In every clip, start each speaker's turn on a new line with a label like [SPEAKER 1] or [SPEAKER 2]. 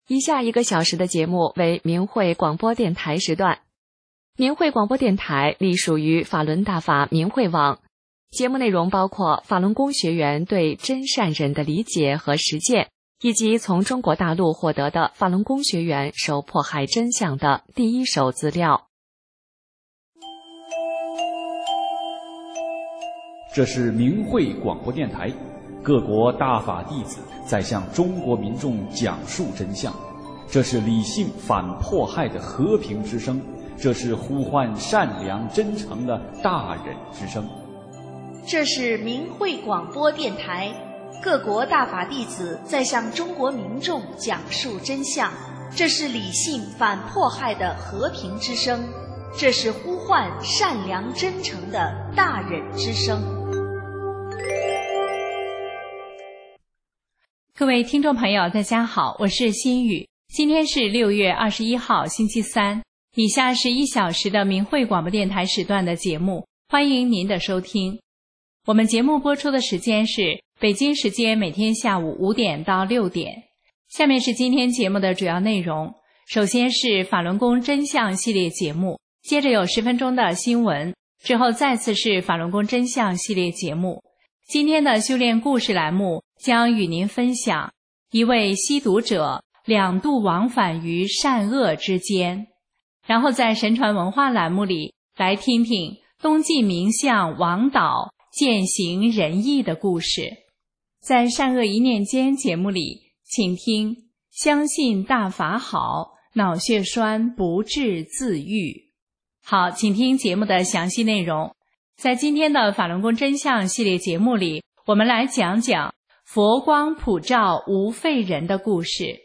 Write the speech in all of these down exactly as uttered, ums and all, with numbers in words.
[SPEAKER 1] 以下一个小时的节目为明慧广播电台时段。明慧广播电台隶属于法轮大法明慧网，节目内容包括法轮功学员对真善忍的理解和实践，以及从中国大陆获得的法轮功学员受迫害真相的第一手资料。
[SPEAKER 2] 这是明慧广播电台，各国大法弟子在向中国民众讲述真相，这是理性反迫害的和平之声，这是呼唤善良真诚的大忍之声。
[SPEAKER 3] 这是明慧广播电台，各国大法弟子在向中国民众讲述真相，这是理性反迫害的和平之声，这是呼唤善良真诚的大忍之声。
[SPEAKER 4] 各位听众朋友大家好，我是心雨。今天是六月二十一号星期三，以下是一小时的明慧广播电台时段的节目，欢迎您的收听。我们节目播出的时间是北京时间每天下午五点到六点。下面是今天节目的主要内容，首先是法轮功真相系列节目，接着有十分钟的新闻，之后再次是法轮功真相系列节目。今天的修炼故事栏目将与您分享一位吸毒者两度往返于善恶之间，然后在神传文化栏目里来听听东晋名相王导践行仁义的故事。在善恶一念间节目里，请听相信大法好，脑血栓不治自愈。好，请听节目的详细内容。在今天的法轮功真相系列节目里，我们来讲讲佛光普照无废人的故事。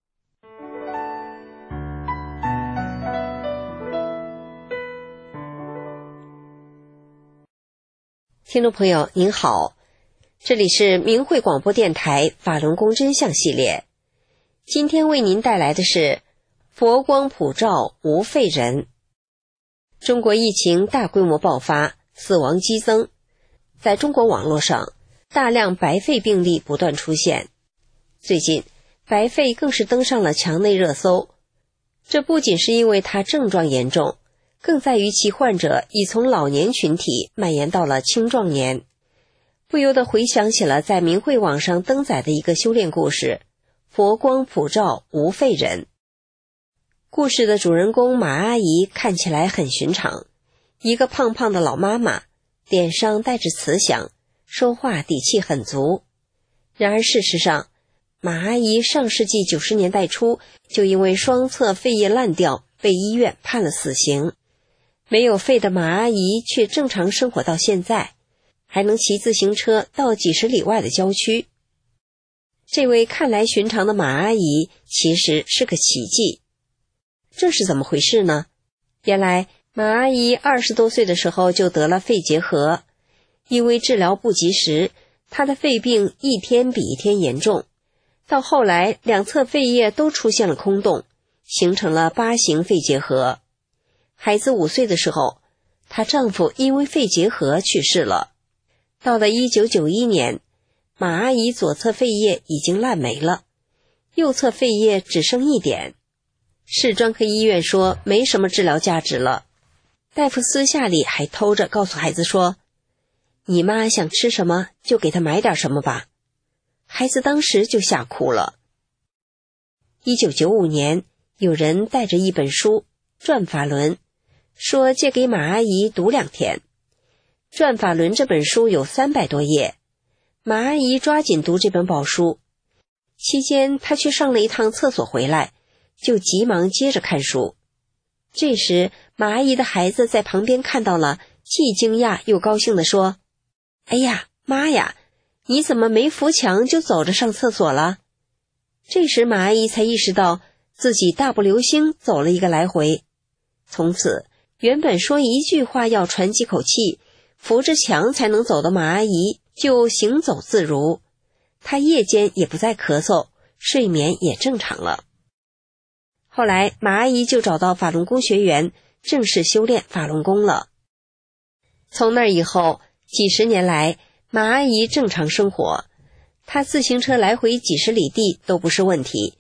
[SPEAKER 5] 听众朋友您好，这里是明慧广播电台法轮功真相系列，今天为您带来的是佛光普照无废人。中国疫情大规模爆发，死亡激增，在中国网络上大量白肺病例不断出现，最近白肺更是登上了墙内热搜。这不仅是因为它症状严重，更在于其患者已从老年群体蔓延到了青壮年。不由得回想起了在明慧网上登载的一个修炼故事，佛光普照无废人。故事的主人公马阿姨看起来很寻常，一个胖胖的老妈妈，脸上带着慈祥，说话底气很足。然而事实上，马阿姨上世纪九十年代初就因为双侧肺叶烂掉被医院判了死刑。没有肺的马阿姨却正常生活到现在，还能骑自行车到几十里外的郊区。这位看来寻常的马阿姨其实是个奇迹。这是怎么回事呢？原来马阿姨二十多岁的时候就得了肺结核，因为治疗不及时，她的肺病一天比一天严重，到后来两侧肺叶都出现了空洞，形成了八型肺结核。孩子五岁的时候，她丈夫因为肺结核去世了。到了一九九一年，马阿姨左侧肺叶已经烂没了，右侧肺叶只剩一点。市专科医院说没什么治疗价值了，大夫私下里还偷着告诉孩子说，你妈想吃什么就给她买点什么吧。孩子当时就吓哭了。一九九五年，有人带着一本书《转法轮》，说借给马阿姨读两天。《转法轮》这本书有三百多页，马阿姨抓紧读这本宝书。期间她去上了一趟厕所回来，就急忙接着看书。这时马阿姨的孩子在旁边看到了，既惊讶又高兴地说，哎呀，妈呀，你怎么没扶墙就走着上厕所了？这时马阿姨才意识到自己大步流星走了一个来回。从此原本说一句话要喘几口气，扶着墙才能走的马阿姨就行走自如，她夜间也不再咳嗽，睡眠也正常了。后来马阿姨就找到法轮功学员，正式修炼法轮功了。从那以后，几十年来马阿姨正常生活，她自行车来回几十里地都不是问题，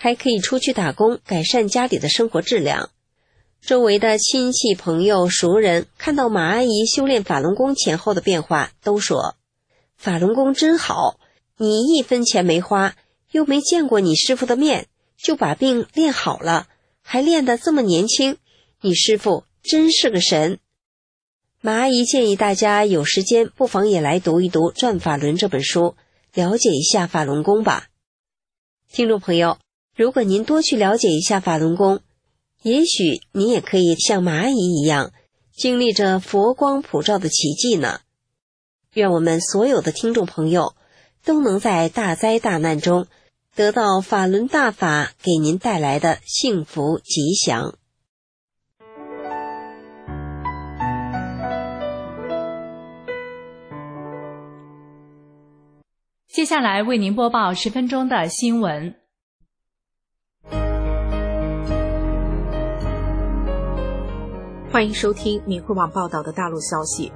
[SPEAKER 5] 还可以出去打工，改善家里的生活质量。周围的亲戚朋友熟人看到马阿姨修炼法轮功前后的变化，都说法轮功真好，你一分钱没花，又没见过你师父的面，就把病练好了，还练得这么年轻，你师父真是个神。马阿姨建议大家有时间不妨也来读一读《转法轮》这本书，了解一下法轮功吧。听众朋友，如果您多去了解一下法轮功，也许你也可以像马阿姨一样，经历着佛光普照的奇迹呢。愿我们所有的听众朋友都能在大灾大难中得到法轮大法给您带来的幸福吉祥。
[SPEAKER 4] 接下来为您播报十分钟的新闻。
[SPEAKER 6] 欢迎收听明慧网报道的大陆消息。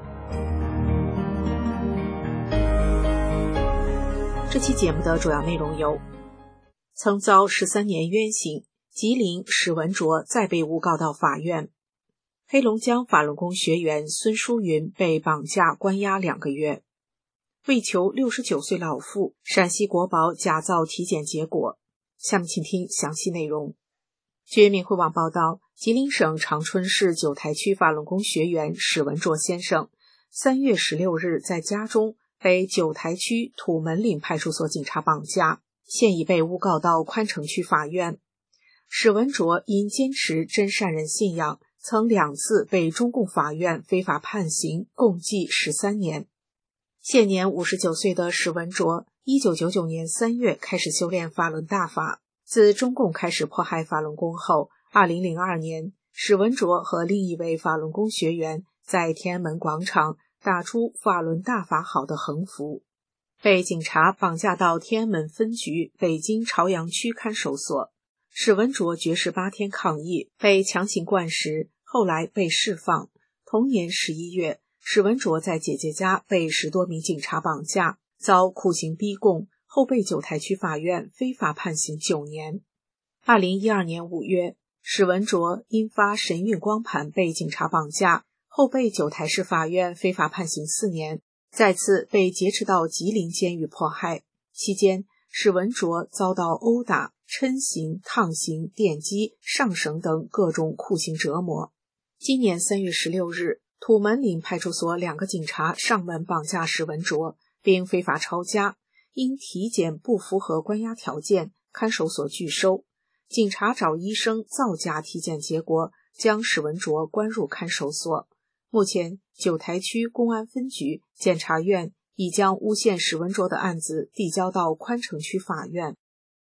[SPEAKER 6] 这期节目的主要内容有：曾遭十三年冤刑，吉林史文卓再被诬告到法院；黑龙江法轮功学员孙淑云被绑架关押两个月；为求六十九岁老妇，陕西国宝假造体检结果。下面请听详细内容。据明慧网报道，吉林省长春市九台区法轮功学员史文卓先生三月十六日在家中被九台区土门岭派出所警察绑架，现已被诬告到宽城区法院。史文卓因坚持真善人信仰，曾两次被中共法院非法判刑，共计十三年。现年五十九岁的史文卓，一九九九年三月开始修炼法轮大法。自中共开始迫害法轮功后，二零零二年，史文卓和另一位法轮功学员在天安门广场打出法轮大法好的横幅，被警察绑架到天安门分局北京朝阳区看守所。史文卓绝食八天抗议，被强行灌食，后来被释放。同年十一月，史文卓在姐姐家被十多名警察绑架，遭酷刑逼供，后被九台区法院非法判刑九年。二零一二年五月，史文卓因发神韵光盘被警察绑架，后被九台市法院非法判刑四年，再次被劫持到吉林监狱迫害。期间，史文卓遭到殴打、抻刑、烫刑、电击、上绳等各种酷刑折磨。今年三月十六日，土门岭派出所两个警察上门绑架史文卓，并非法抄家，因体检不符合关押条件，看守所拒收。警察找医生造假体检结果，将史文卓关入看守所。目前，九台区公安分局、检察院已将诬陷史文卓的案子递交到宽城区法院。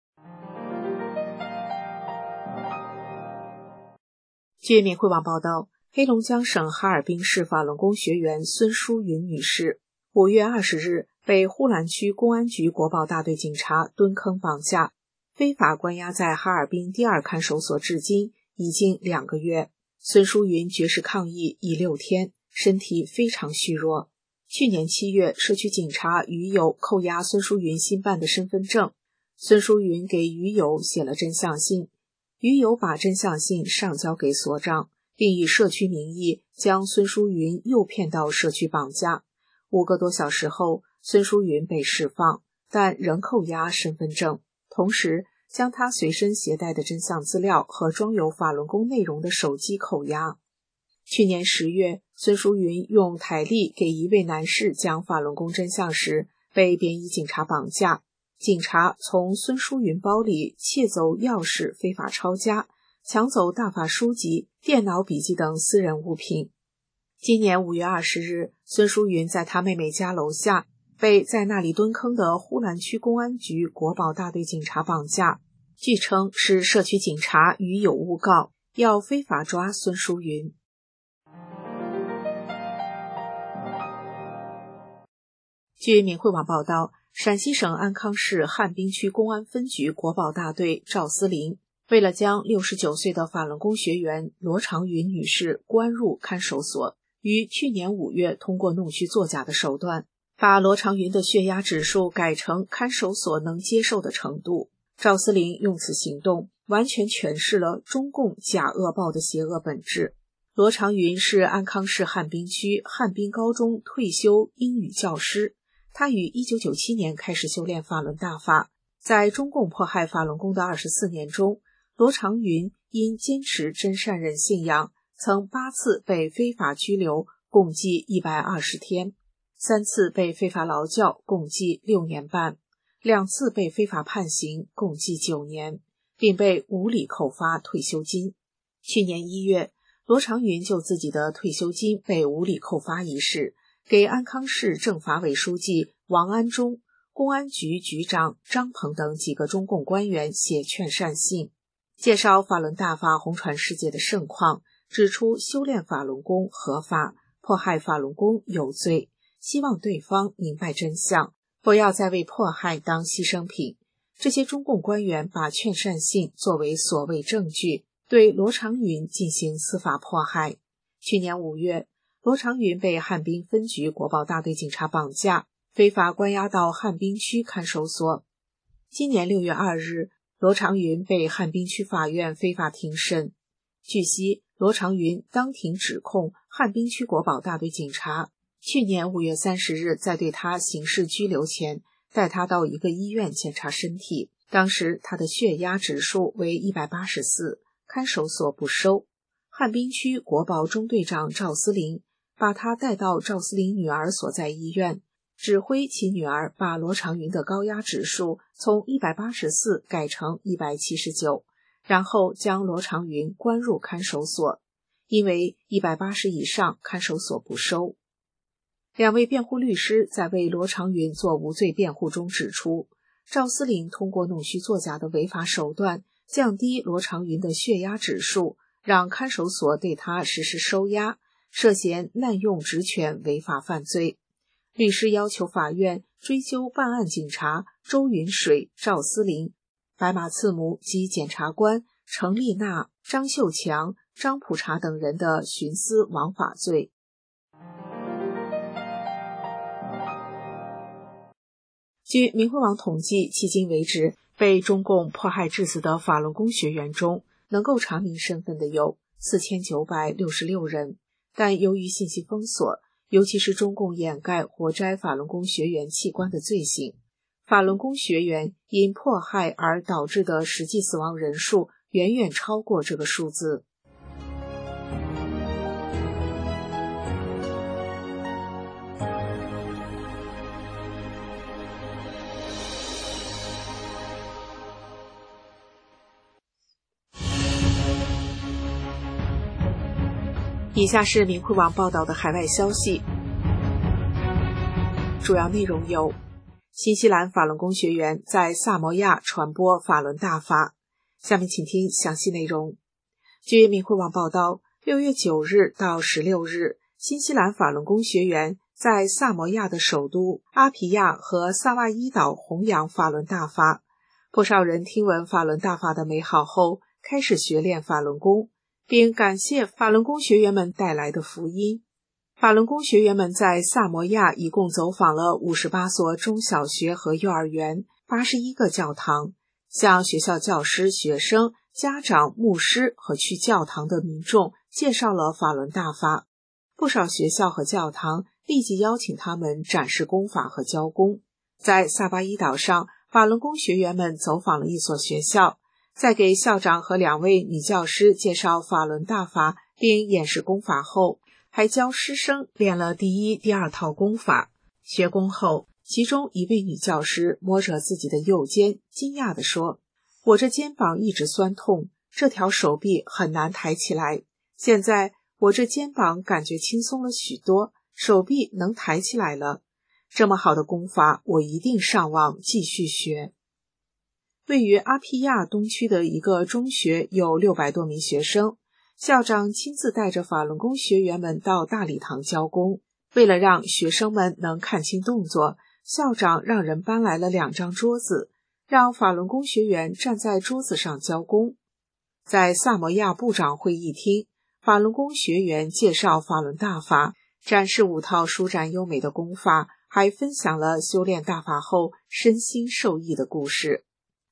[SPEAKER 6] 据明慧网报道，黑龙江省哈尔滨市法轮功学员孙淑云女士，五月二十日被呼兰区公安局国保大队警察蹲坑绑架，非法关押在哈尔滨第二看守所，至今已经两个月。孙淑云绝食抗议已六天，身体非常虚弱。去年七月，社区警察于友扣押孙淑云新办的身份证，孙淑云给于友写了真相信，于友把真相信上交给所长，并以社区名义将孙淑云诱骗到社区绑架。五个多小时后，孙淑云被释放，但仍扣押身份证，同时将他随身携带的真相资料和装有法轮功内容的手机扣押。去年十月，孙淑云用台历给一位男士讲法轮功真相时，被便衣警察绑架。警察从孙淑云包里窃走钥匙，非法抄家，抢走大法书籍、电脑笔记等私人物品。今年五月二十日，孙淑云在他妹妹家楼下被在那里蹲坑的呼兰区公安局国保大队警察绑架，据称是社区警察与有诬告，要非法抓孙淑云。据明慧网报道，陕西省安康市汉滨区公安分局国保大队赵思林，为了将六十九岁的法轮功学员罗长云女士关入看守所，于去年五月通过弄虚作假的手段，把罗长云的血压指数改成看守所能接受的程度。 赵思林用此行动完全诠释了中共假恶报的邪恶本质。罗长云是安康市汉滨区汉滨高中退休英语教师，他于一九九七年开始修炼法轮大法。在中共迫害法轮功的二十四年中，罗长云因坚持真善忍信仰，曾八次被非法拘留，共计一百二十天，三次被非法劳教，共计六年半，两次被非法判刑，共计九年，并被无理扣发退休金。去年一月，罗长云就自己的退休金被无理扣发一事，给安康市政法委书记王安忠、公安局局长张鹏等几个中共官员写劝善信，介绍法轮大法红传世界的盛况，指出修炼法轮功合法，迫害法轮功有罪，希望对方明白真相，不要再为迫害当牺牲品。这些中共官员把劝善信作为所谓证据，对罗长云进行司法迫害。去年五月，罗长云被汉滨分局国保大队警察绑架，非法关押到汉滨区看守所。今年六月二日，罗长云被汉滨区法院非法庭审。据悉，罗长云当庭指控汉滨区国保大队警察去年五月三十日在对他刑事拘留前，带他到一个医院检查身体，当时他的血压指数为一百八十四，看守所不收。汉滨区国保中队长赵思林把他带到赵思林女儿所在医院，指挥其女儿把罗长云的高压指数从一百八十四改成一百七十九，然后将罗长云关入看守所，因为一百八十以上看守所不收。两位辩护律师在为罗长云做无罪辩护中指出，赵思林通过弄虚作假的违法手段降低罗长云的血压指数，让看守所对他实施收押，涉嫌滥用职权违法犯罪。律师要求法院追究办案警察周云水、赵思林、白马刺母及检察官程丽娜、张秀强、张普查等人的徇私枉法罪。据明慧网统计，迄今为止被中共迫害致死的法轮功学员中，能够查明身份的有四千九百六十六人，但由于信息封锁，尤其是中共掩盖活摘法轮功学员器官的罪行，法轮功学员因迫害而导致的实际死亡人数远远超过这个数字。以下是明慧网报道的海外消息，主要内容有：新西兰法轮功学员在萨摩亚传播法轮大法。下面请听详细内容。据明慧网报道，六月九日到十六日，新西兰法轮功学员在萨摩亚的首都阿皮亚和萨瓦伊岛弘扬法轮大法。不少人听闻法轮大法的美好后，开始学练法轮功，并感谢法轮功学员们带来的福音。法轮功学员们在萨摩亚一共走访了五十八所中小学和幼儿园、八十一个教堂，向学校教师、学生、家长、牧师和去教堂的民众介绍了法轮大法。不少学校和教堂立即邀请他们展示功法和教功。在萨巴伊岛上，法轮功学员们走访了一所学校，在给校长和两位女教师介绍法轮大法并演示功法后，还教师生练了第一、第二套功法。学功后，其中一位女教师摸着自己的右肩，惊讶地说：“我这肩膀一直酸痛，这条手臂很难抬起来。现在我这肩膀感觉轻松了许多，手臂能抬起来了。这么好的功法，我一定上网继续学。”位于阿皮亚东区的一个中学有六百多名学生，校长亲自带着法轮功学员们到大礼堂教功。为了让学生们能看清动作，校长让人搬来了两张桌子，让法轮功学员站在桌子上教功。在萨摩亚部长会议厅，法轮功学员介绍法轮大法，展示五套舒展优美的功法，还分享了修炼大法后身心受益的故事。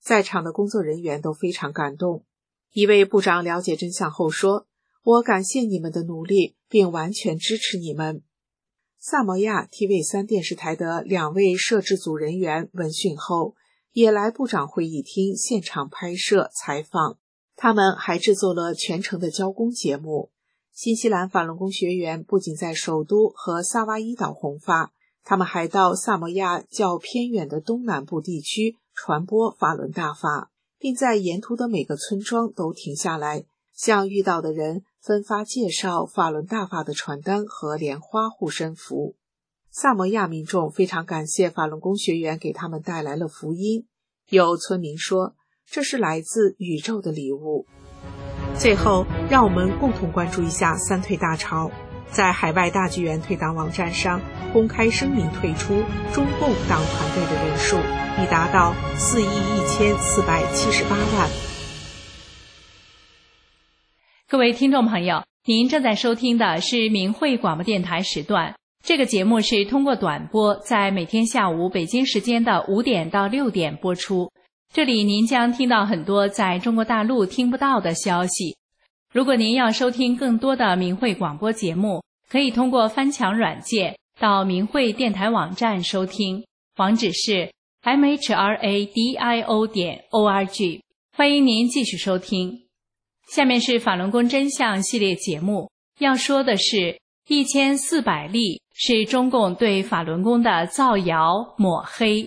[SPEAKER 6] 在场的工作人员都非常感动。一位部长了解真相后说，我感谢你们的努力，并完全支持你们。萨摩亚 T V 三 电视台的两位摄制组人员闻讯后，也来部长会议厅现场拍摄采访，他们还制作了全程的交工节目。新西兰法轮功学员不仅在首都和萨瓦伊岛弘法，他们还到萨摩亚较偏远的东南部地区传播法轮大法，并在沿途的每个村庄都停下来，向遇到的人分发介绍法轮大法的传单和莲花护身符。萨摩亚民众非常感谢法轮功学员给他们带来了福音，有村民说，这是来自宇宙的礼物。最后，让我们共同关注一下三退大潮。在海外大剧院退党网站上公开声明退出中共党团队的人数已达到四亿一千四百七十八万。
[SPEAKER 4] 各位听众朋友，您正在收听的是明慧广播电台时段。这个节目是通过短波，在每天下午北京时间的五点到六点播出。这里您将听到很多在中国大陆听不到的消息。如果您要收听更多的明慧广播节目，可以通过翻墙软件到明慧电台网站收听，网址是 m h r a d i o 点 o r g。 欢迎您继续收听。下面是法轮功真相系列节目，要说的是一千四百例是中共对法轮功的造谣抹黑。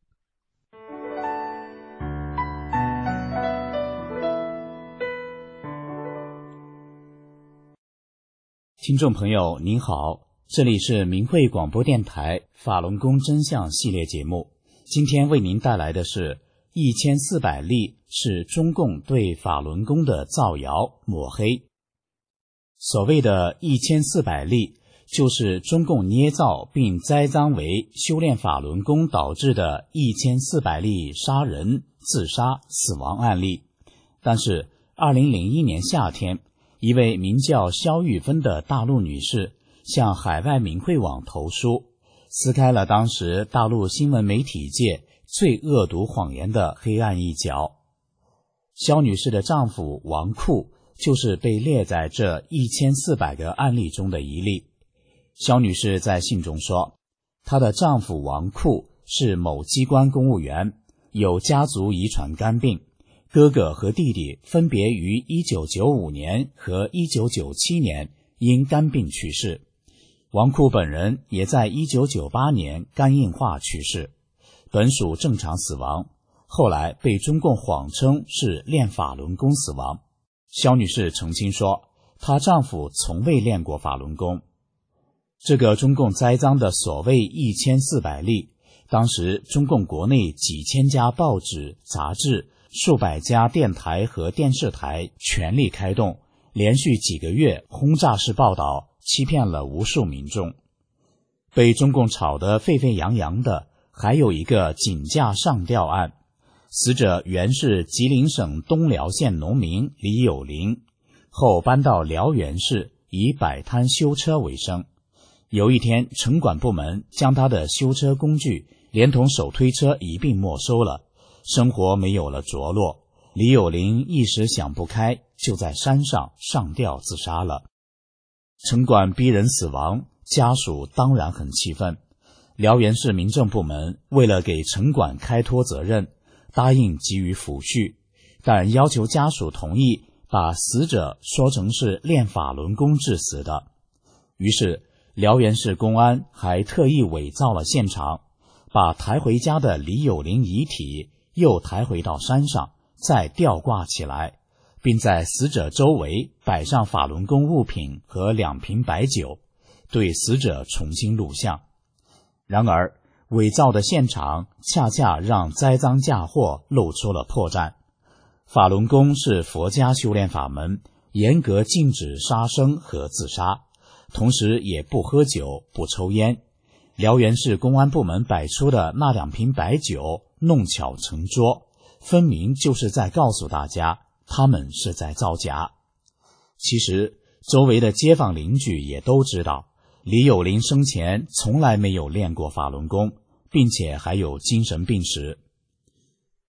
[SPEAKER 7] 听众朋友您好，这里是明慧广播电台法轮功真相系列节目，今天为您带来的是一千四百例是中共对法轮功的造谣抹黑。所谓的一千四百例，就是中共捏造并栽赃为修炼法轮功导致的一千四百例杀人、自杀、死亡案例。但是二零零一年夏天，一位名叫肖玉芬的大陆女士向海外明慧网投书，撕开了当时大陆新闻媒体界最恶毒谎言的黑暗一角。肖女士的丈夫王库就是被列在这一千四百个案例中的一例。肖女士在信中说，她的丈夫王库是某机关公务员，有家族遗传肝病，哥哥和弟弟分别于一九九五年和一九九七年因肝病去世，王库本人也在一九九八年肝硬化去世，本属正常死亡，后来被中共谎称是练法轮功死亡。肖女士澄清说，她丈夫从未练过法轮功。这个中共栽赃的所谓一千四百例，当时中共国内几千家报纸、杂志、数百家电台和电视台全力开动，连续几个月轰炸式报道，欺骗了无数民众。被中共炒得沸沸扬扬的还有一个井架上吊案，死者原是吉林省东辽县农民李有林，后搬到辽源市，以摆摊修车为生。有一天，城管部门将他的修车工具连同手推车一并没收了，生活没有了着落。李有林一时想不开，就在山上上吊自杀了。城管逼人死亡，家属当然很气愤。辽源市民政部门为了给城管开脱责任，答应给予抚恤，但要求家属同意把死者说成是练法轮功致死的。于是辽源市公安还特意伪造了现场，把抬回家的李有林遗体又抬回到山上，再吊挂起来，并在死者周围摆上法轮功物品和两瓶白酒，对死者重新录像。然而伪造的现场恰恰让栽赃嫁祸露出了破绽。法轮功是佛家修炼法门，严格禁止杀生和自杀，同时也不喝酒不抽烟。辽源市公安部门摆出的那两瓶白酒弄巧成拙，分明就是在告诉大家他们是在造假。其实周围的街坊邻居也都知道，李有林生前从来没有练过法轮功，并且还有精神病史。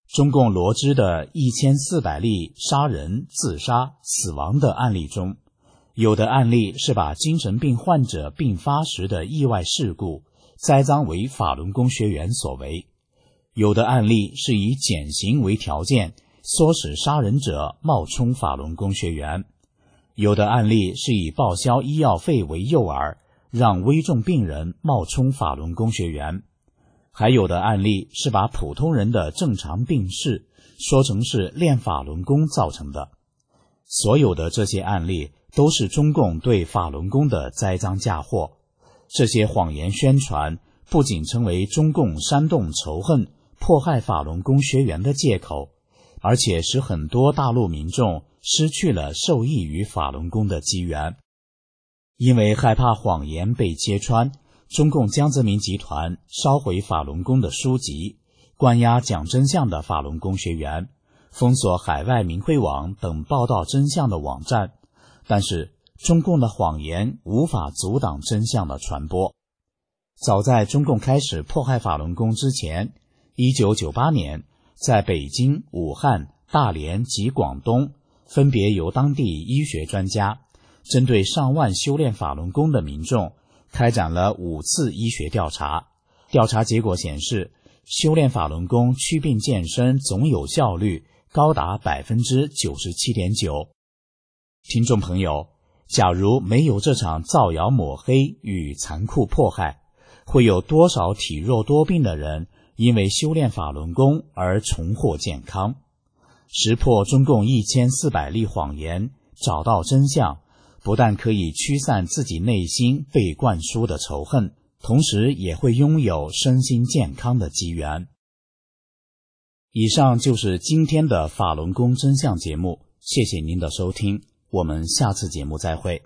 [SPEAKER 7] 中共罗织的一千四百例杀人、自杀、死亡的案例中，有的案例是把精神病患者病发时的意外事故栽赃为法轮功学员所为，有的案例是以减刑为条件，唆使杀人者冒充法轮功学员，有的案例是以报销医药费为诱饵，让危重病人冒充法轮功学员，还有的案例是把普通人的正常病逝说成是练法轮功造成的。所有的这些案例都是中共对法轮功的栽赃嫁祸。这些谎言宣传不仅成为中共煽动仇恨、迫害法轮功学员的借口，而且使很多大陆民众失去了受益于法轮功的机缘。因为害怕谎言被揭穿，中共江泽民集团烧毁法轮功的书籍，关押讲真相的法轮功学员，封锁海外明慧网等报道真相的网站。但是中共的谎言无法阻挡真相的传播。早在中共开始迫害法轮功之前，一九九八年，在北京、武汉、大连及广东，分别由当地医学专家针对上万修炼法轮功的民众开展了五次医学调查。调查结果显示，修炼法轮功祛病健身总有效率高达 百分之九十七点九。 听众朋友，假如没有这场造谣抹黑与残酷迫害，会有多少体弱多病的人因为修炼法轮功而重获健康？识破中共一千四百例谎言，找到真相，不但可以驱散自己内心被灌输的仇恨，同时也会拥有身心健康的机缘。以上就是今天的法轮功真相节目，谢谢您的收听，我们下次节目再会。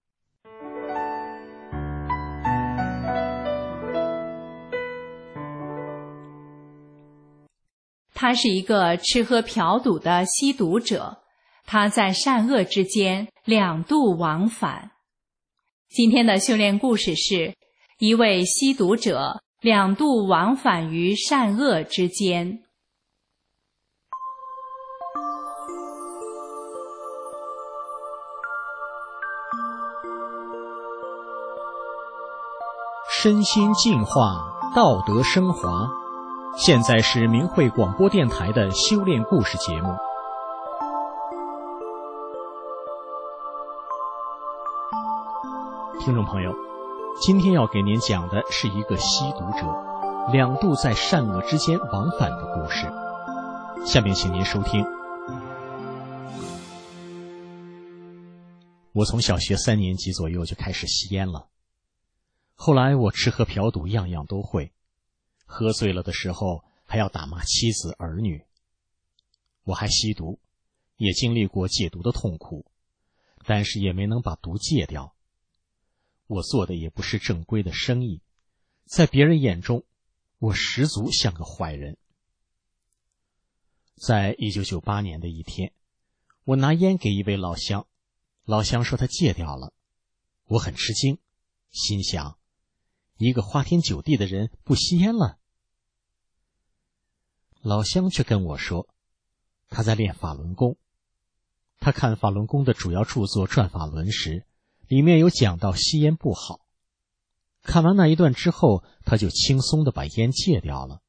[SPEAKER 4] 他是一个吃喝嫖赌的吸毒者，他在善恶之间两度往返。今天的修炼故事是一位吸毒者两度往返于善恶之间。
[SPEAKER 8] 身心净化，道德升华。现在是明慧广播电台的修炼故事节目。听众朋友，今天要给您讲的是一个吸毒者两度在善恶之间往返的故事。下面请您收听。我从小学三年级左右就开始吸烟了，后来我吃喝嫖赌样样都会，喝醉了的时候还要打骂妻子儿女。我还吸毒，也经历过戒毒的痛苦，但是也没能把毒戒掉。我做的也不是正规的生意，在别人眼中我十足像个坏人。在一九九八年的一天，我拿烟给一位老乡，老乡说他戒掉了。我很吃惊，心想一个花天酒地的人不吸烟了。老乡却跟我说，他在练法轮功。他看法轮功的主要著作《转法轮》时，里面有讲到吸烟不好。看完那一段之后，他就轻松地把烟戒掉了。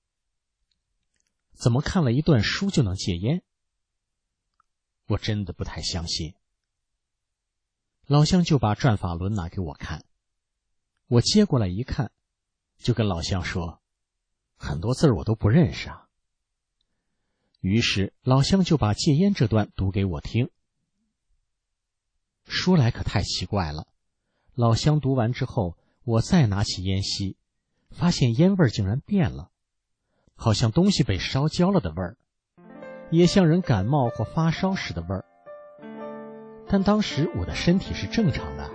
[SPEAKER 8] 怎么看了一段书就能戒烟？我真的不太相信。老乡就把《转法轮》拿给我看，我接过来一看，就跟老乡说，很多字儿我都不认识啊。于是老乡就把戒烟这段读给我听。说来可太奇怪了，老乡读完之后，我再拿起烟吸，发现烟味竟然变了，好像东西被烧焦了的味儿，也像人感冒或发烧时的味儿。但当时我的身体是正常的。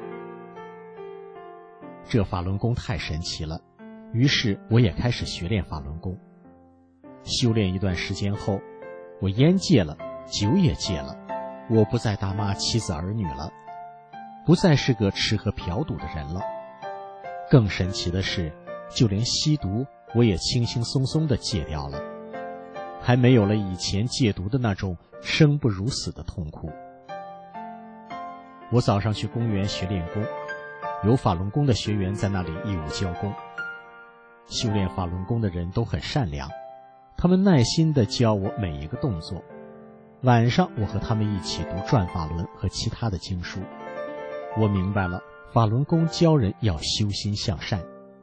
[SPEAKER 8] 这法轮功太神奇了，于是我也开始学练法轮功。修炼一段时间后，我烟戒了，酒也戒了，我不再打骂妻子儿女了，不再是个吃喝嫖赌的人了。更神奇的是，就连吸毒我也轻轻松松地戒掉了。 还没有了以前戒毒的那种生不如死的痛苦。我早上去公园学练功，有法轮功的学员在那里义务教功。修炼法轮功的人都很善良，他们耐心地教我每一个动作。晚上我和他们一起读转法轮和其他的经书，我明白了法轮功教人要修心向善。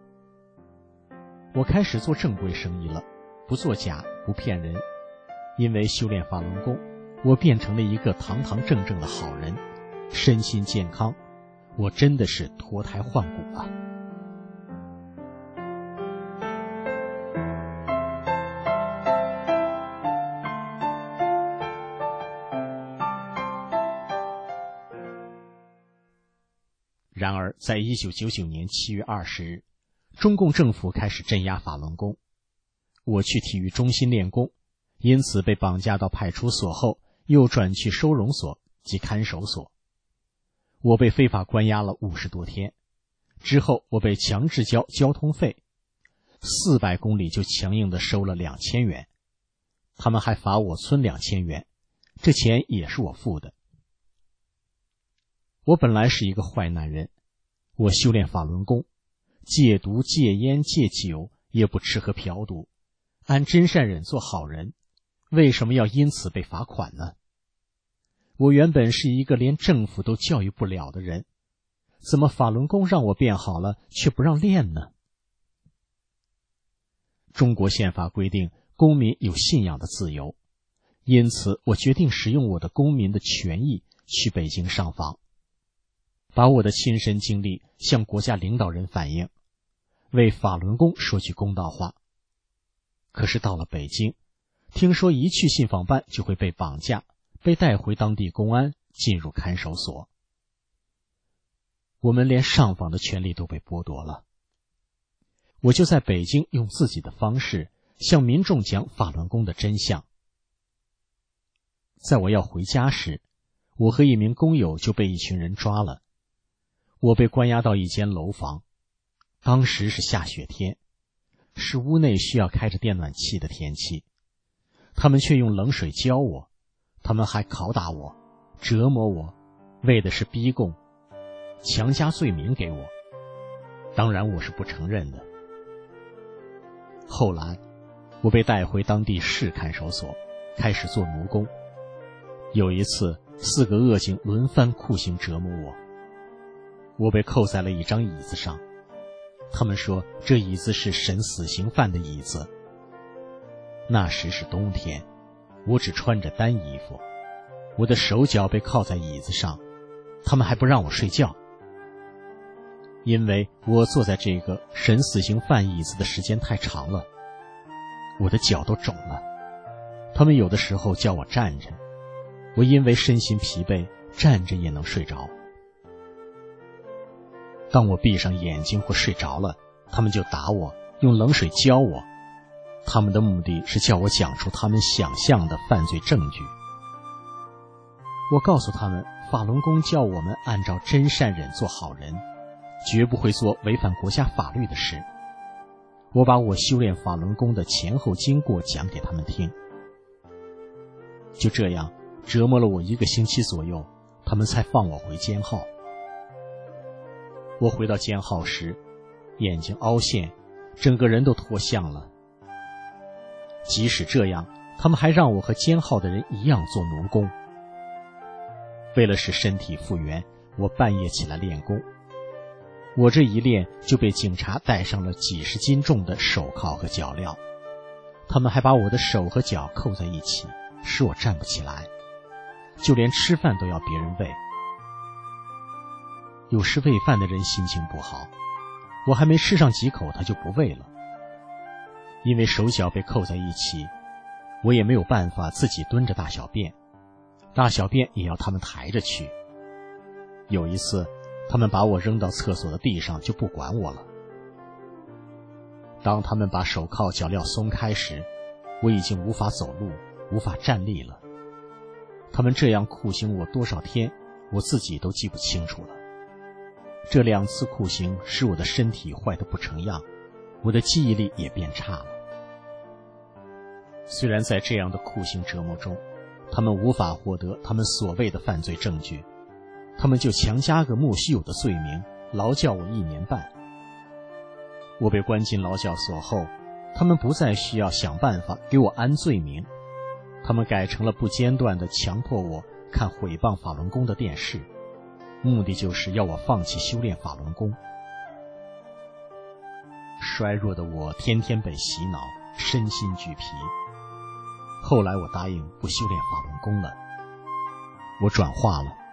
[SPEAKER 8] 我开始做正规生意了，不作假，不骗人。因为修炼法轮功，我变成了一个堂堂正正的好人，身心健康，我真的是脱胎换骨了。然而在一九九九年七月二十日，中共政府开始镇压法轮功。我去体育中心练功，因此被绑架到派出所后，又转去收容所及看守所。我被非法关押了五十多天，之后我被强制交交通费，四百公里就强硬地收了两千元，他们还罚我村两千元，这钱也是我付的。我本来是一个坏男人，我修炼法轮功，戒毒戒烟戒酒，也不吃喝嫖赌，按真善忍做好人，为什么要因此被罚款呢？我原本是一个连政府都教育不了的人，怎么法轮功让我变好了，却不让练呢？中国宪法规定公民有信仰的自由，因此我决定使用我的公民的权益去北京上访，把我的亲身经历向国家领导人反映，为法轮功说句公道话。可是到了北京，听说一去信访办就会被绑架，被带回当地公安，进入看守所。我们连上访的权利都被剥夺了。我就在北京用自己的方式向民众讲法轮功的真相。在我要回家时，我和一名工友就被一群人抓了。我被关押到一间楼房，当时是下雪天，是屋内需要开着电暖气的天气，他们却用冷水浇我，他们还拷打我，折磨我，为的是逼供，强加罪名给我。当然我是不承认的。后来我被带回当地市看守所，开始做奴工。有一次，四个恶警轮番酷刑折磨我，我被扣在了一张椅子上，他们说这椅子是审死刑犯的椅子。那时是冬天，我只穿着单衣服，我的手脚被铐在椅子上，他们还不让我睡觉。因为我坐在这个审死刑犯椅子的时间太长了，我的脚都肿了，他们有的时候叫我站着，我因为身心疲惫，站着也能睡着。当我闭上眼睛或睡着了，他们就打我，用冷水浇我，他们的目的是叫我讲出他们想象的犯罪证据。我告诉他们，法轮功教我们按照真善忍做好人，绝不会做违反国家法律的事。我把我修炼法轮功的前后经过讲给他们听。就这样折磨了我一个星期左右，他们才放我回监号。我回到监号时，眼睛凹陷，整个人都脱相了。即使这样，他们还让我和监号的人一样做奴工。为了使身体复原，我半夜起来练功。我这一练就被警察戴上了几十斤重的手铐和脚镣，他们还把我的手和脚扣在一起，使我站不起来，就连吃饭都要别人喂。有时喂饭的人心情不好，我还没吃上几口他就不喂了。因为手脚被扣在一起，我也没有办法自己蹲着大小便，大小便也要他们抬着去。有一次他们把我扔到厕所的地上，就不管我了。当他们把手铐脚镣松开时，我已经无法走路，无法站立了。他们这样酷刑我多少天，我自己都记不清楚了。这两次酷刑使我的身体坏得不成样，我的记忆力也变差了。 虽然在这样的酷刑折磨中，他们无法获得他们所谓的犯罪证据，他们就强加个莫须有的罪名，劳教我一年半。我被关进劳教所后，他们不再需要想办法给我安罪名，他们改成了不间断地强迫我看毁谤法轮功的电视，目的就是要我放弃修炼法轮功。衰弱的我天天被洗脑，身心俱疲。后来我答应不修炼法轮功了，我转化了。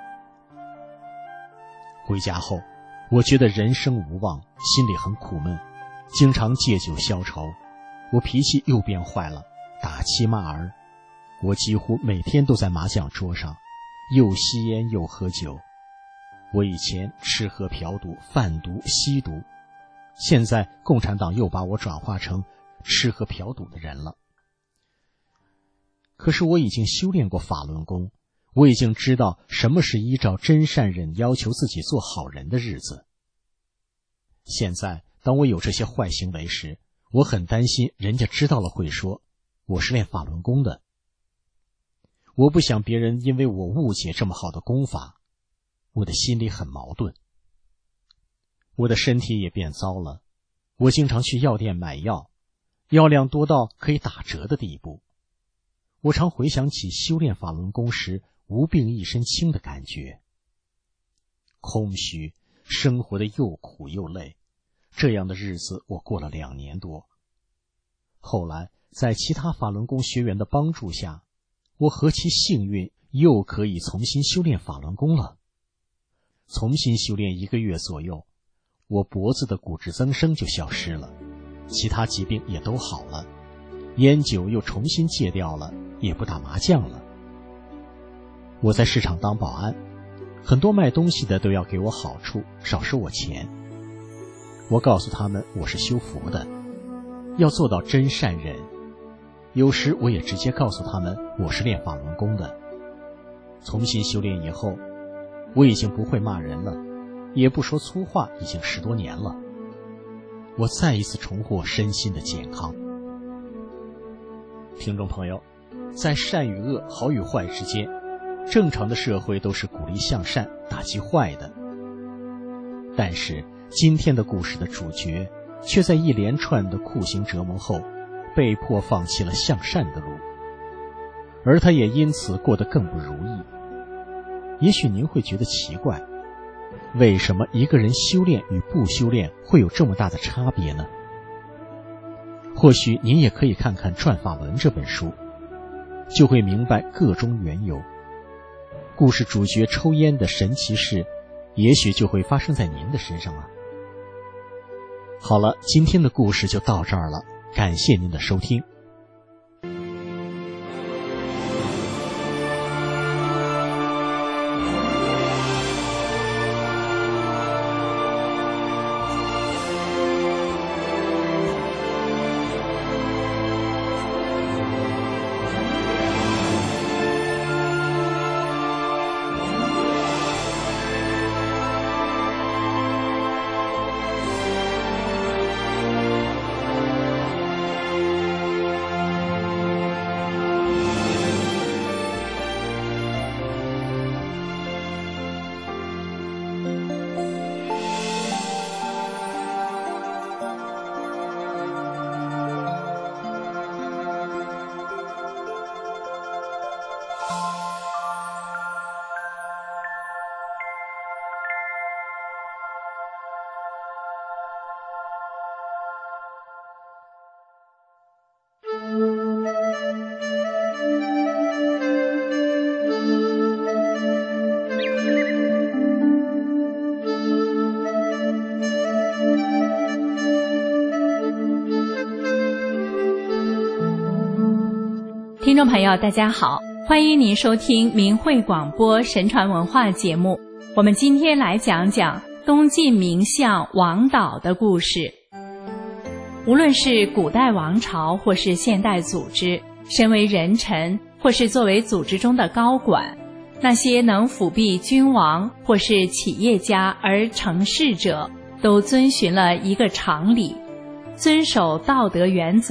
[SPEAKER 8] 回家后，我觉得人生无望，心里很苦闷，经常借酒消愁。我脾气又变坏了，打妻骂儿。我几乎每天都在麻将桌上，又吸烟又喝酒。我以前吃喝嫖赌、贩毒、吸毒，现在共产党又把我转化成吃喝嫖赌的人了。可是我已经修炼过法轮功，我已经知道什么是依照真善忍要求自己做好人的日子。现在当我有这些坏行为时，我很担心人家知道了会说我是练法轮功的。我不想别人因为我误解这么好的功法，我的心里很矛盾。我的身体也变糟了，我经常去药店买药，药量多到可以打折的地步。我常回想起修炼法轮功时无病一身轻的感觉。空虚，生活的又苦又累，这样的日子我过了两年多。后来在其他法轮功学员的帮助下，我何其幸运，又可以重新修炼法轮功了。重新修炼一个月左右，我脖子的骨质增生就消失了，其他疾病也都好了，烟酒又重新戒掉了，也不打麻将了。我在市场当保安，很多卖东西的都要给我好处，少收我钱。我告诉他们我是修佛的，要做到真善忍。有时我也直接告诉他们我是练法轮功的。重新修炼以后，我已经不会骂人了，也不说粗话，已经十多年了。我再一次重获身心的健康。听众朋友，在善与恶、好与坏之间，正常的社会都是鼓励向善，打击坏的。但是今天的故事的主角却在一连串的酷刑折磨后，被迫放弃了向善的路，而他也因此过得更不如意。也许您会觉得奇怪，为什么一个人修炼与不修炼会有这么大的差别呢？或许您也可以看看《转法轮》这本书，就会明白个中缘由。故事主角抽烟的神奇事，也许就会发生在您的身上啊。好了，今天的故事就到这儿了，感谢您的收听。
[SPEAKER 4] 听众朋友大家好，欢迎您收听明慧广播神传文化节目。我们今天来讲讲东晋名相王导的故事。无论是古代王朝或是现代组织，身为人臣或是作为组织中的高管，那些能辅弼君王或是企业家而成事者，都遵循了一个常理，遵守道德原则，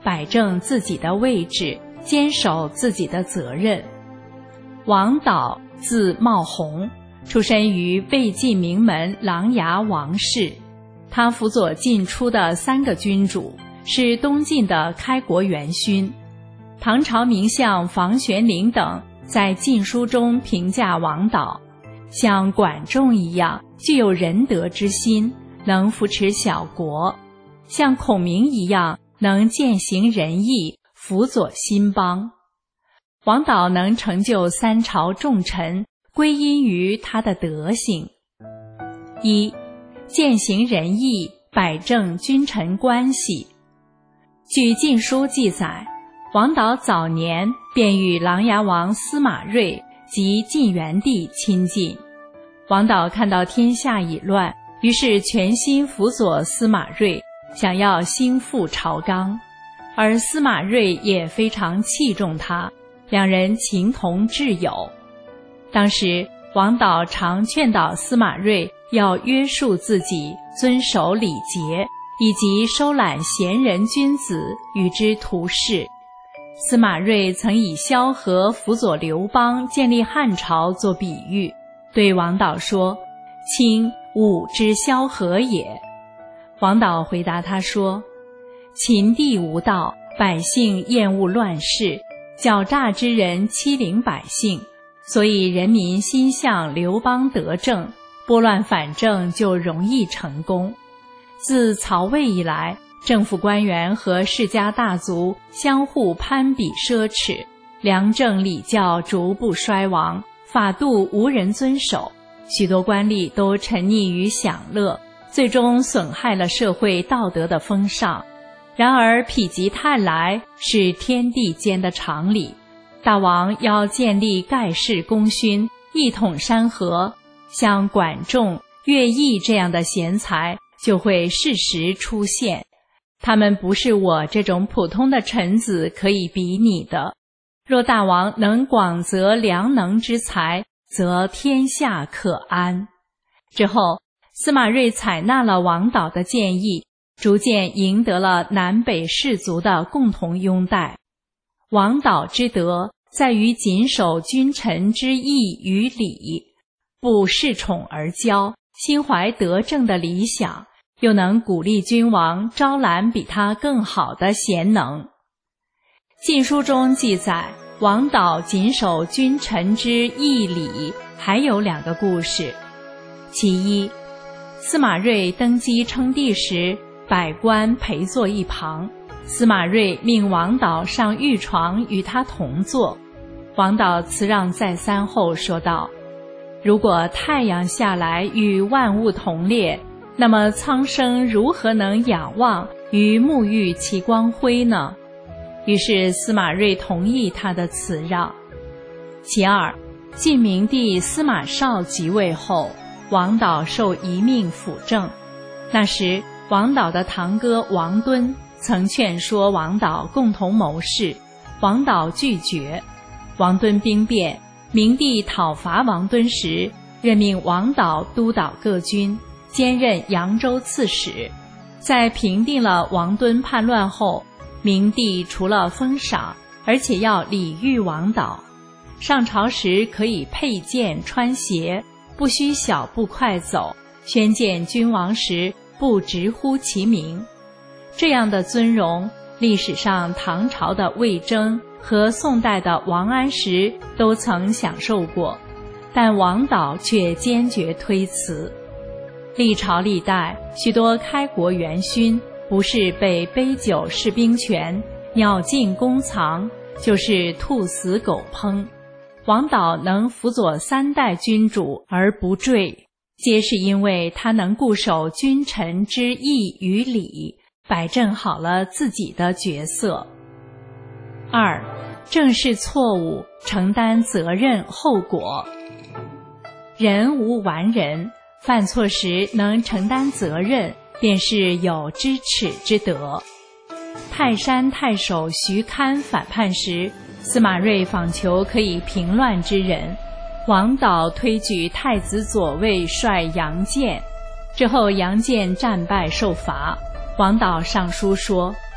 [SPEAKER 4] 摆正自己的位置，坚守自己的责任。王导字茂弘，出身于魏晋名门琅琊王氏，他辅佐晋初的三个君主，是东晋的开国元勋。唐朝名相房玄龄等在晋书中评价王导，像管仲一样具有仁德之心，能扶持小国；像孔明一样能践行仁义，辅佐兴邦。王导能成就三朝重臣，归因于他的德行。一、践行仁义，摆正君臣关系。据晋书记载，王导早年便与琅琊王司马睿及晋元帝亲近。王导看到天下已乱，于是全心辅佐司马睿，想要兴复朝纲，而司马睿也非常器重他，两人情同挚友。当时王导常劝导司马睿要约束自己，遵守礼节，以及收揽贤人君子，与之图事。司马睿曾以萧何辅佐刘邦建立汉朝做比喻，对王导说：“卿吾之萧何也。”王导回答他说：“秦地无道，百姓厌恶乱世，狡诈之人欺凌百姓，所以人民心向刘邦得政，拨乱反正就容易成功。自曹魏以来，政府官员和世家大族相互攀比奢侈，良政礼教逐步衰亡，法度无人遵守，许多官吏都沉溺于享乐，最终损害了社会道德的风尚。然而否极泰来是天地间的常理，大王要建立盖世功勋，一统山河，像管仲、乐毅这样的贤才就会适时出现，他们不是我这种普通的臣子可以比拟的。若大王能广择良能之才，则天下可安。之后，司马睿采纳了王导的建议，逐渐赢得了南北士族的共同拥戴。王导之德在于谨守君臣之义与礼，不恃宠而骄，心怀德政的理想，又能鼓励君王招揽比他更好的贤能。晋书中记载，王导谨守君臣之义礼，还有两个故事。其一，司马睿登基称帝时，百官陪坐一旁，司马睿命王导上御床与他同坐。王导辞让再三后说道：“如果太阳下来与万物同列，那么苍生如何能仰望与沐浴其光辉呢？”于是司马睿同意他的辞让。其二，晋明帝司马绍即位后，王导受遗命辅政。那时王导的堂哥王敦曾劝说王导共同谋事，王导拒绝。王敦兵变，明帝讨伐王敦时，任命王导督导各军，兼任扬州刺史。在平定了王敦叛乱后，明帝除了封赏，而且要礼遇王导。上朝时可以佩剑穿鞋，不须小步快走，宣见君王时不直呼其名。这样的尊荣，历史上唐朝的魏征和宋代的王安石都曾享受过，但王导却坚决推辞。历朝历代许多开国元勋，不是被杯酒释兵权，鸟尽弓藏，就是兔死狗烹。王导能辅佐三代君主而不坠，皆是因为他能固守君臣之义与礼，摆正好了自己的角色。二，正视错误，承担责任后果。人无完人，犯错时能承担责任，便是有知耻之德。泰山太守徐堪反叛时，司马睿访求可以平乱之人，王导推举太子左卫帅杨坚。之后杨坚战败受罚，王导上书说：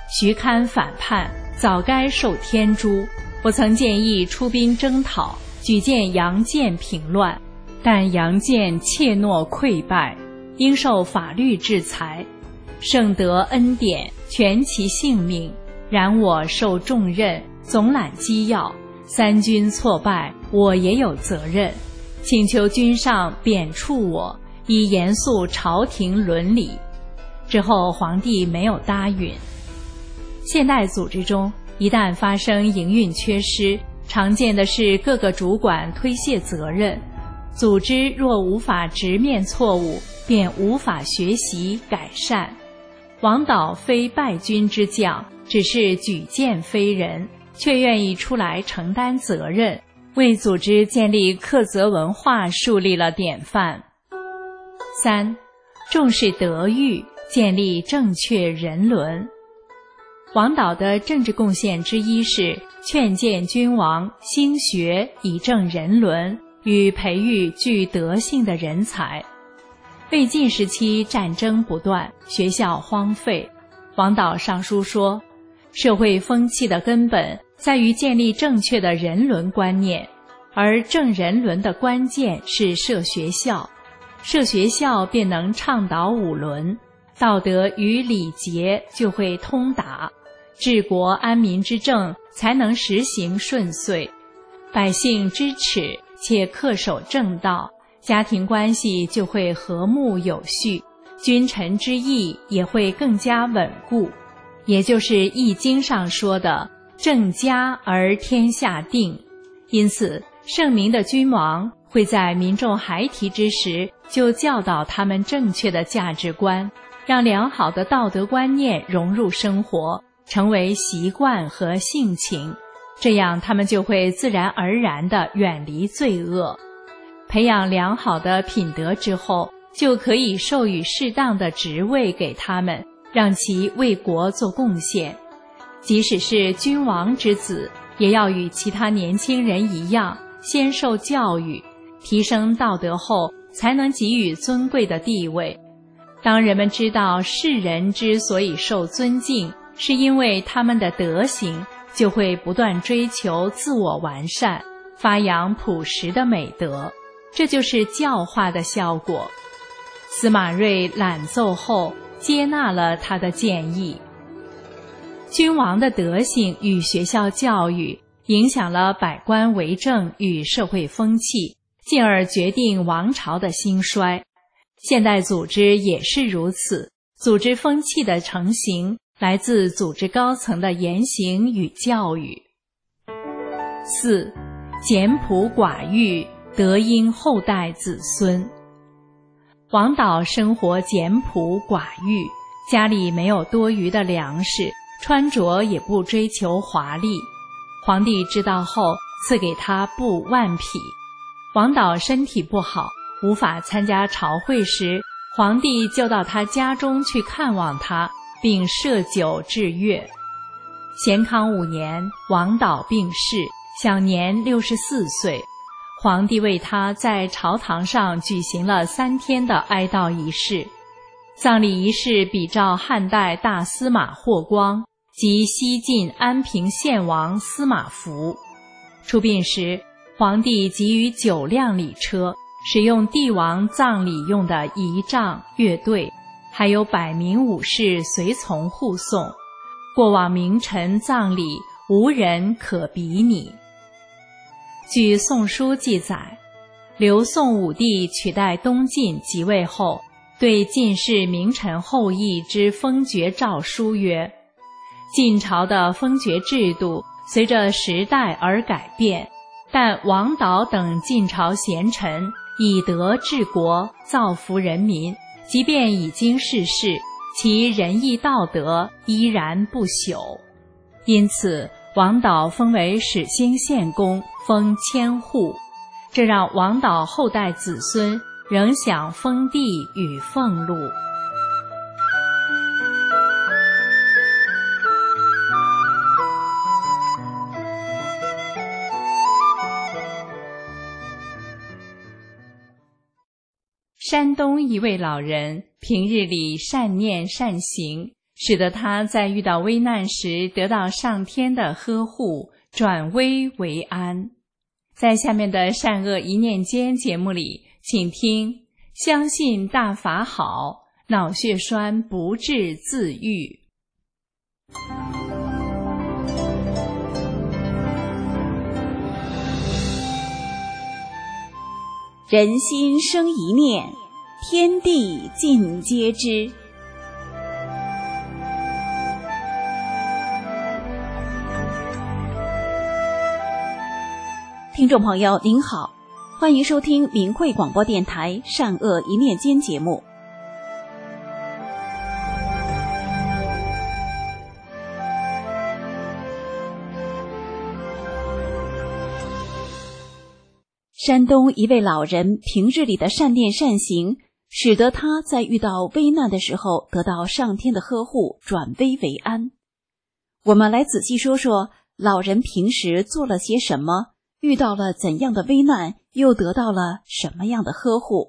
[SPEAKER 4] 徐堪反叛，早该受天诛。我曾建议出兵征讨，举荐杨建平乱，但杨建怯懦溃败，应受法律制裁。圣德恩典，全其性命，然我受重任，总揽机要，三军挫败，我也有责任，请求君上贬黜我，以严肃朝廷伦理。之后皇帝没有答允。现代组织中，一旦发生营运缺失，常见的是各个主管推卸责任，组织若无法直面错误，便无法学习改善。王导非败军之将，只是举荐非人，却愿意出来承担责任，为组织建立克责文化树立了典范。三，重视德育，建立正确人伦。王导的政治贡献之一是劝谏君王兴学以正人伦，与培育具德性的人才。魏晋时期战争不断，学校荒废。王导上书说，社会风气的根本在于建立正确的人伦观念，而正人伦的关键是设学校，设学校便能倡导五伦，道德与礼节就会通达，治国安民之政才能实行顺遂，百姓知耻且恪守正道，家庭关系就会和睦有序，君臣之义也会更加稳固，也就是《易经》上说的正家而天下定。因此，圣明的君王会在民众孩提之时就教导他们正确的价值观，让良好的道德观念融入生活，成为习惯和性情，这样他们就会自然而然地远离罪恶。培养良好的品德之后，就可以授予适当的职位给他们，让其为国做贡献。即使是君王之子，也要与其他年轻人一样，先受教育，提升道德后，才能给予尊贵的地位。当人们知道世人之所以受尊敬，是因为他们的德行，就会不断追求自我完善，发扬朴实的美德，这就是教化的效果。司马睿览奏后，接纳了他的建议。君王的德行与学校教育影响了百官为政与社会风气，进而决定王朝的兴衰。现代组织也是如此，组织风气的成型来自组织高层的言行与教育。四，简朴寡欲，德应后代子孙。王导生活简朴寡欲，家里没有多余的粮食，穿着也不追求华丽。皇帝知道后，赐给他布万匹。王导身体不好，无法参加朝会时，皇帝就到他家中去看望他，并设酒治乐。咸康五年，王导病逝，享年六十四岁。皇帝为他在朝堂上举行了三天的哀悼仪式。葬礼仪式比照汉代大司马霍光及西晋安平献王司马孚。出殡时，皇帝给予九辆礼车，使用帝王葬礼用的仪仗、乐队，还有百名武士随从护送。过往名臣葬礼，无人可比拟。据《宋书》记载，刘宋武帝取代东晋即位后，对晋士名臣后裔之封爵诏书曰：晋朝的封爵制度随着时代而改变，但王导等晋朝贤臣以德治国，造福人民，即便已经逝世，其仁义道德依然不朽。因此王导封为始兴县公，封千户，这让王导后代子孙仍享封地与俸禄。山东一位老人平日里善念善行， 使得他在遇到危难时得到上天的呵护，转危为安。在下面的善恶一念间节目里，请听相信大法好，脑血栓不治自愈。
[SPEAKER 9] 人心生一念，天地尽皆知。听众朋友您好，欢迎收听明慧广播电台善恶一念间节目。山东一位老人平日里的善念善行，使得他在遇到危难的时候得到上天的呵护，转危为安。我们来仔细说说老人平时做了些什么，遇到了怎样的危难，又得到了什么样的呵护。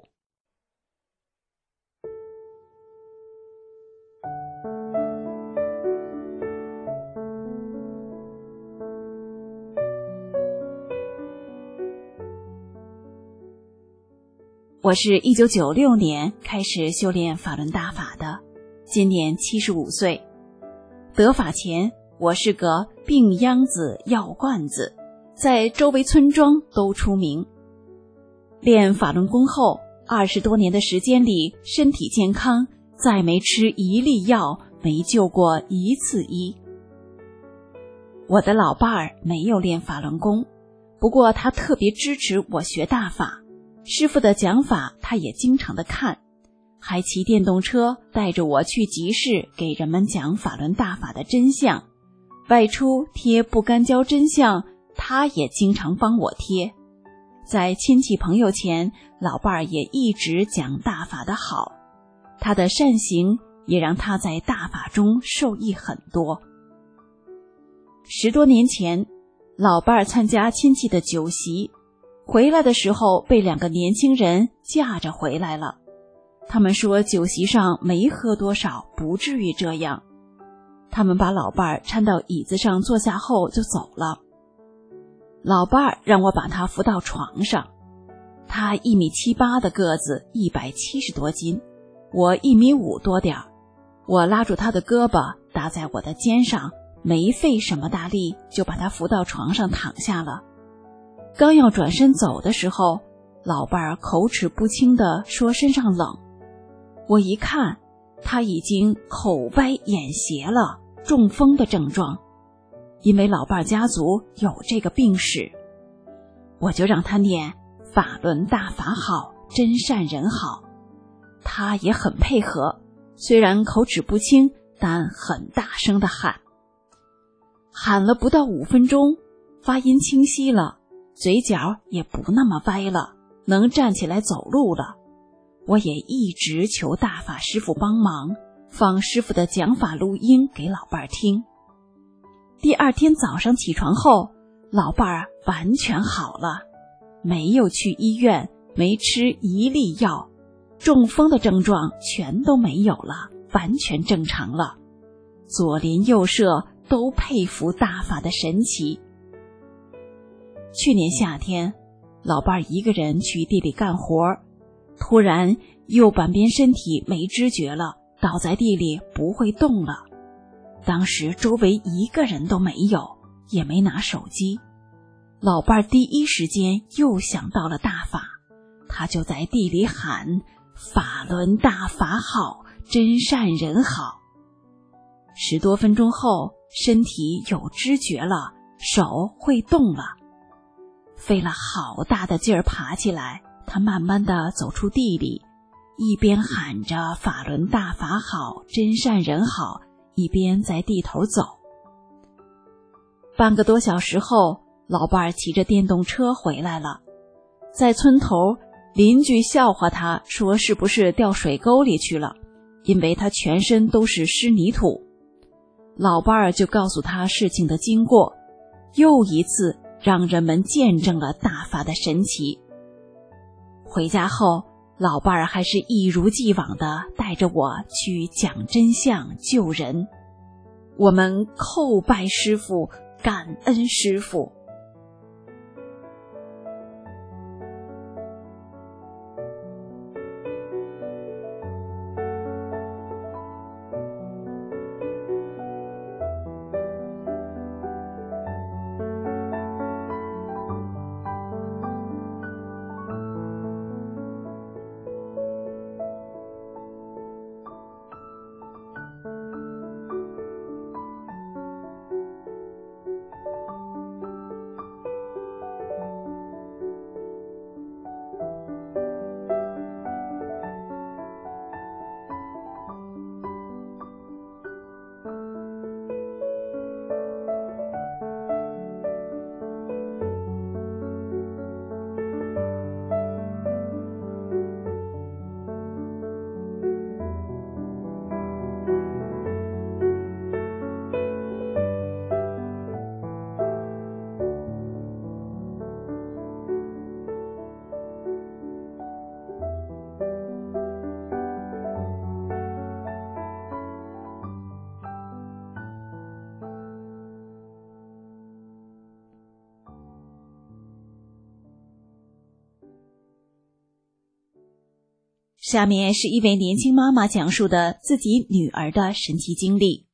[SPEAKER 9] 我是一九九六年开始修炼法轮大法的，今年七十五岁。得法前，我是个病秧子、药罐子，在周围村庄都出名。练法轮功后，二十多年的时间里，身体健康，再没吃一粒药，没救过一次医。我的老伴儿没有练法轮功，不过他特别支持我学大法。师父的讲法他也经常的看，还骑电动车带着我去集市给人们讲法轮大法的真相，外出贴不干胶真相他也经常帮我贴。在亲戚朋友前，老伴儿也一直讲大法的好，他的善行也让他在大法中受益很多。十多年前，老伴儿参加亲戚的酒席，回来的时候被两个年轻人架着回来了。他们说酒席上没喝多少，不至于这样。他们把老伴儿搀到椅子上坐下后就走了。老伴儿让我把他扶到床上，他一米七八的个子，一百七十多斤，我一米五多点儿。我拉住他的胳膊搭在我的肩上，没费什么大力就把他扶到床上躺下了。刚要转身走的时候，老伴儿口齿不清地说身上冷。我一看，他已经口歪眼斜了，中风的症状。因为老伴儿家族有这个病史，我就让他念法轮大法好，真善人好。他也很配合，虽然口齿不清，但很大声地喊。喊了不到五分钟，发音清晰了，嘴角也不那么歪了，能站起来走路了。我也一直求大法师父帮忙，放师父的讲法录音给老伴儿听。第二天早上起床后，老伴儿完全好了，没有去医院，没吃一粒药，中风的症状全都没有了，完全正常了。左邻右舍都佩服大法的神奇。去年夏天，老伴儿一个人去地里干活，突然右半边身体没知觉了，倒在地里不会动了。当时周围一个人都没有，也没拿手机。老伴儿第一时间又想到了大法，他就在地里喊法轮大法好，真善人好。十多分钟后，身体有知觉了，手会动了。费了好大的劲儿爬起来，他慢慢地走出地里，一边喊着法轮大法好，真善人好，一边在地头走。半个多小时后，老伴儿骑着电动车回来了。在村头，邻居笑话他说是不是掉水沟里去了，因为他全身都是湿泥土。老伴儿就告诉他事情的经过，又一次让人们见证了大法的神奇。回家后， 老伴儿还是一如既往地带着我去讲真相救人。我们叩拜师父，感恩师父。下面是一位年轻妈妈讲述的自己女儿的神奇经历。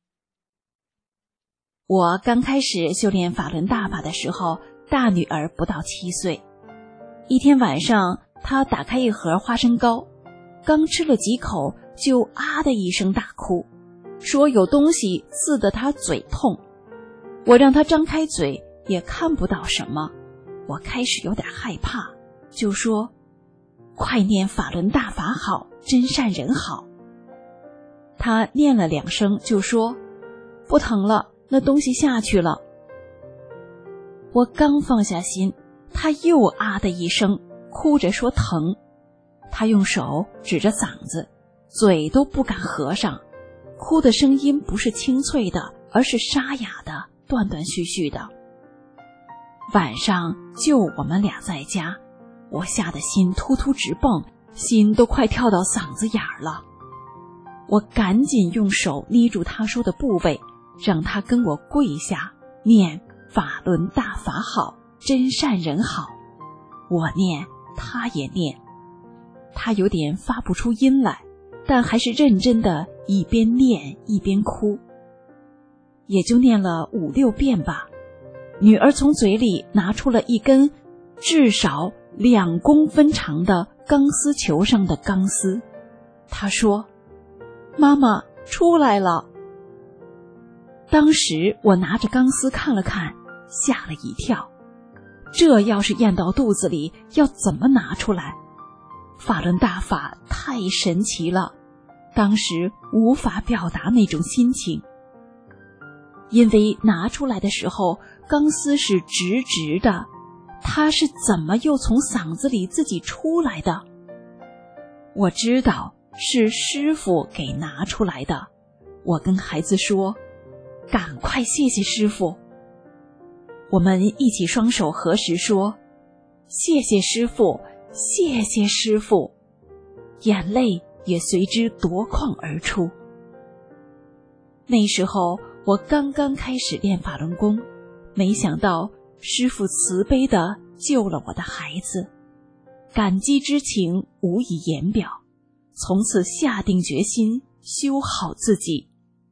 [SPEAKER 9] 我刚开始修炼法轮大法的时候，大女儿不到七岁。一天晚上，她打开一盒花生糕，刚吃了几口就啊的一声大哭，说有东西刺得她嘴痛。我让她张开嘴，也看不到什么。我开始有点害怕，就说快念法轮大法好，真善人好。他念了两声就说不疼了，那东西下去了。我刚放下心，他又啊的一声，哭着说疼。他用手指着嗓子，嘴都不敢合上，哭的声音不是清脆的，而是沙哑的，断断续续的。晚上就我们俩在家，我吓得心突突直蹦，心都快跳到嗓子眼儿了。我赶紧用手捏住他说的部位，让他跟我跪下，念法轮大法好，真善人好。我念，他也念。他有点发不出音来，但还是认真的一边念一边哭。也就念了五六遍吧，女儿从嘴里拿出了一根至少两公分长的钢丝球上的钢丝，她说妈妈出来了。当时我拿着钢丝看了看，吓了一跳，这要是咽到肚子里要怎么拿出来？法轮大法太神奇了，当时无法表达那种心情。因为拿出来的时候钢丝是直直的，它是怎么又从嗓子里自己出来的？我知道是师父给拿出来的。我跟孩子说，赶快谢谢师父。我们一起双手合十说，谢谢师父，谢谢师父。眼泪也随之夺眶而出。那时候我刚刚开始练法轮功，没想到师父慈悲地救了我的孩子，感激之情无以言表，从此下定决心修好自己。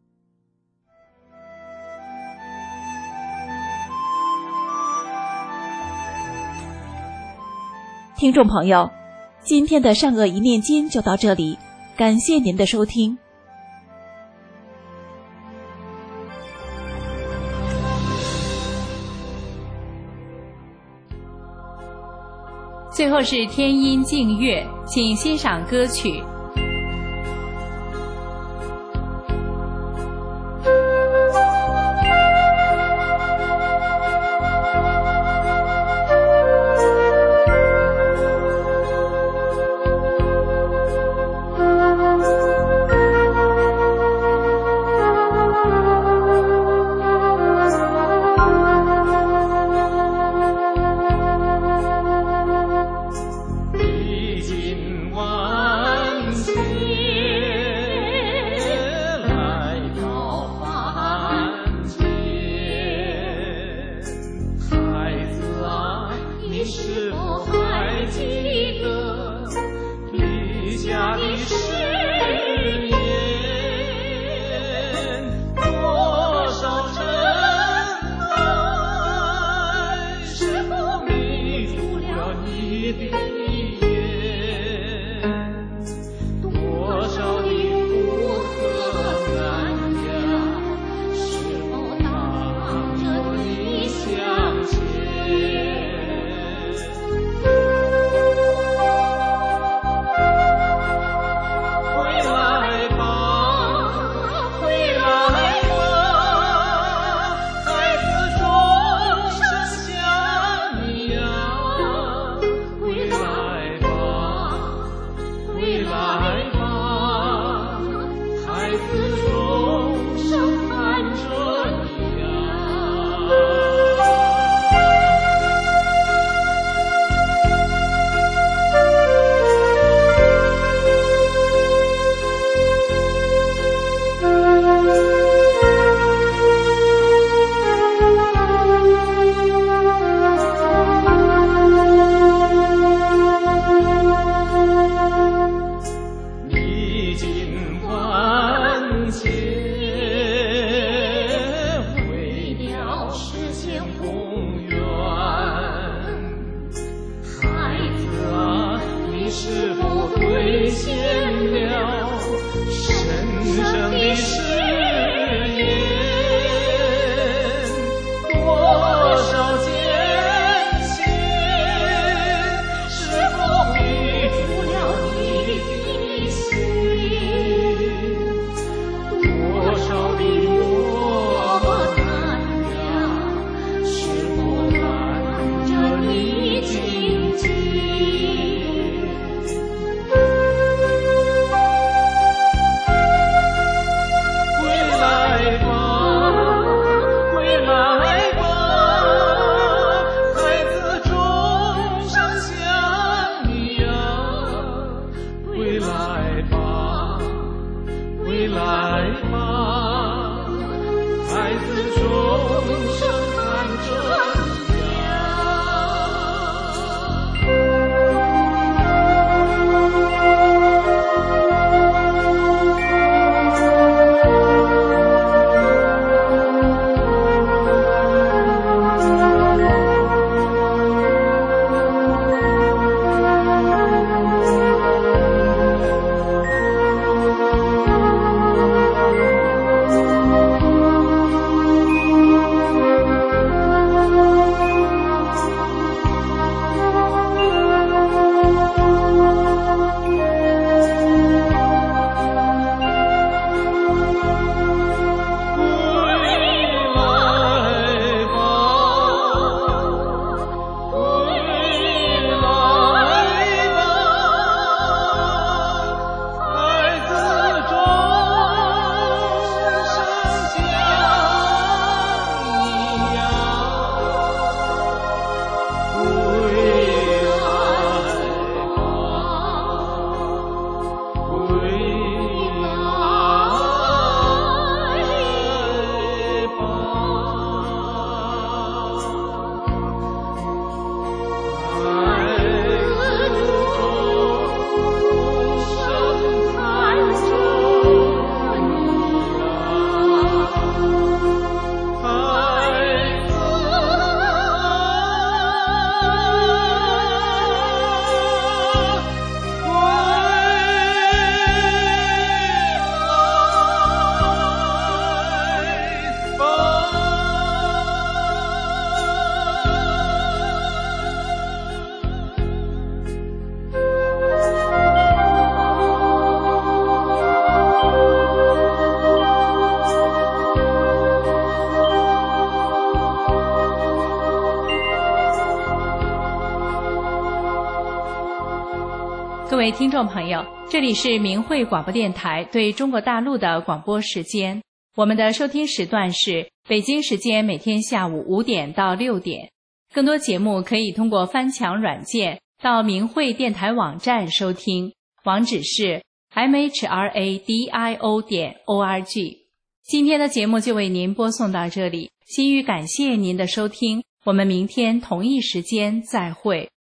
[SPEAKER 9] 听众朋友，今天的善恶一念间就到这里，感谢您的收听。
[SPEAKER 4] 最后是天音静乐，请欣赏歌曲。
[SPEAKER 10] 历经万
[SPEAKER 4] 各位听众朋友，这里是明慧广播电台对中国大陆的广播时间，我们的收听时段是北京时间每天下午五点到六点。更多节目可以通过翻墙软件到明慧电台网站收听，网址是 m h r a d i o 点 o r g。今天的节目就为您播送到这里，心语感谢您的收听，我们明天同一时间再会。